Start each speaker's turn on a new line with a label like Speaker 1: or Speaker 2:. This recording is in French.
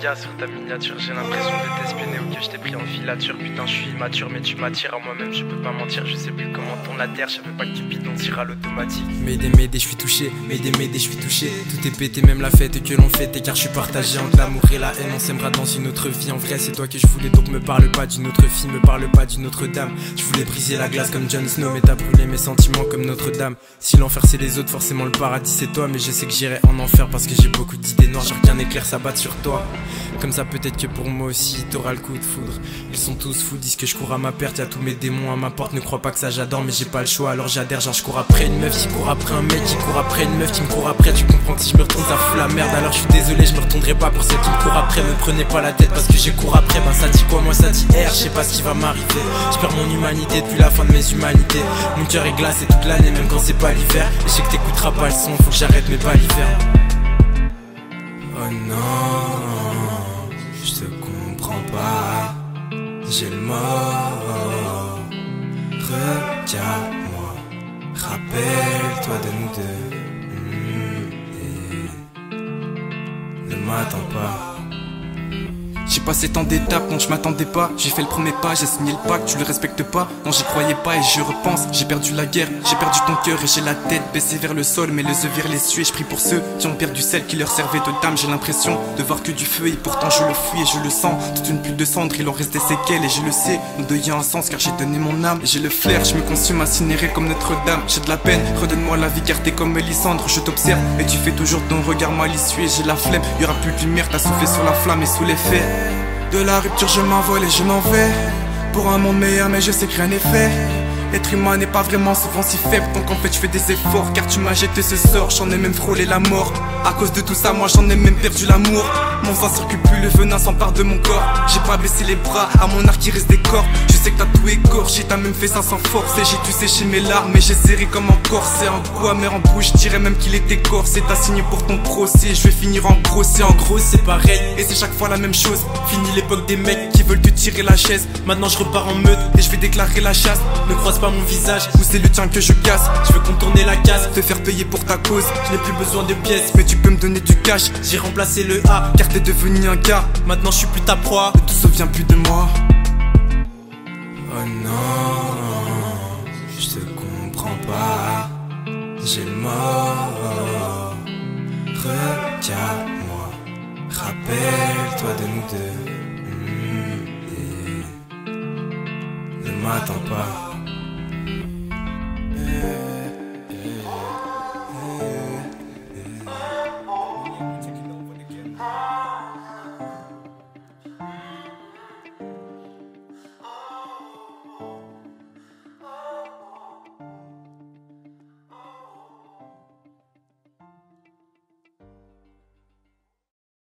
Speaker 1: gars sur ta miniature. J'ai l'impression de t'espionner ou que je t'ai pris en filature. Putain, je suis immature, mais tu m'attires à moi-même. Je peux pas mentir, je sais plus comment tourne la terre. Je savais pas que Cupidon tire à l'automatique.
Speaker 2: M'aider, je suis touché. M'aider, je suis touché. Tout est pété, même la fête que l'on fait. Car je suis partagé entre l'amour et la haine. On s'aimera dans une autre vie. En vrai, c'est toi que je voulais, donc me parle pas d'une autre fille. Me parle pas d'une autre dame. Je voulais briser la glace comme Jon Snow, mais t'as brûlé mes sentiments comme Notre-Dame. Si l'enfer c'est les autres, forcément le paradis c'est toi. Mais je sais que j'irai en enfer parce que j'ai beaucoup d'idées noires. Genre qu'un éclair s'abatte sur toi. Comme ça peut-être que pour moi aussi t'auras le coup de foudre. Ils sont tous fous, disent que je cours à ma perte. Y'a tous mes démons à ma porte, ne crois pas que ça j'adore. Mais j'ai pas le choix alors j'adhère. Genre je cours après une meuf qui court après un mec qui court après une meuf qui me court après. Tu comprends que si je me retourne ça fout la merde. Alors je suis désolé, je me retournerai pas pour celle qui me court après. Me prenez pas la tête parce que j'ai cours après. Ben ça dit quoi, moi ça dit R, je sais pas ce qui va m'arriver. Je perds mon humanité depuis la fin de mes humanités. Mon cœur est glacé toute l'année même quand c'est pas l'hiver. Et je sais que t'écouteras pas le son, faut que j'arrête mes balivernes. Oh non, je te comprends pas. J'ai le mort. Regarde-moi, rappelle-toi de nous deux. Ne m'attends pas.
Speaker 3: J'ai passé tant d'étapes dont je m'attendais pas. J'ai fait le premier pas, j'ai signé le pacte, tu le respectes pas. Non j'y croyais pas et je repense. J'ai perdu la guerre, j'ai perdu ton cœur et j'ai la tête baissée vers le sol. Mais les yeux vers les cieux et je prie pour ceux qui ont perdu celle qui leur servait de dame. J'ai l'impression de voir que du feu et pourtant je le fuis et je le sens. Toute une pluie de cendres, il en reste des séquelles et je le sais. Mon deuil a un sens car j'ai donné mon âme. Et j'ai le flair, je me consume incinéré comme Notre-Dame. J'ai de la peine, redonne-moi la vie car t'es comme Mélisandre. Je t'observe et tu fais toujours ton regard malicieux et j'ai la flemme. Y'aura plus de lumière, t'as soufflé sur la flamme et sous l'effet de la rupture je m'envole et je m'en vais pour un monde meilleur mais je sais que rien n'est fait. L'être humain n'est pas vraiment souvent si faible. Donc en fait je fais des efforts car tu m'as jeté ce sort. J'en ai même frôlé la mort. À cause de tout ça moi j'en ai même perdu l'amour. Mon sang circule plus, le venin s'empare de mon corps. J'ai pas baissé les bras, à mon arc il reste des corps. Je sais que t'as tout égorgé, t'as même fait ça sans force. Et j'ai dû sécher mes larmes mais j'ai serré comme un corset. Un goût amer en bouche, je dirais même qu'il était corsé. T'as signé pour ton procès, je vais finir en gros c'est pareil. Et c'est chaque fois la même chose. Fini l'époque des mecs qui veulent te tirer la chaise. Maintenant je repars en meute et je vais déclarer la chasse. Ne croise pas mon visage, ou c'est le tien que je casse. Je veux contourner la casse, te faire payer pour ta cause. Je n'ai plus besoin de pièces, mais tu peux me donner du cash. J'ai remplacé le A, car t'es devenu un gars. Maintenant je suis plus ta proie, ne te souviens plus de moi.
Speaker 2: Oh non, je te comprends pas. J'ai le mort. Regarde-moi, rappelle-toi de nous deux. Ne m'attends pas.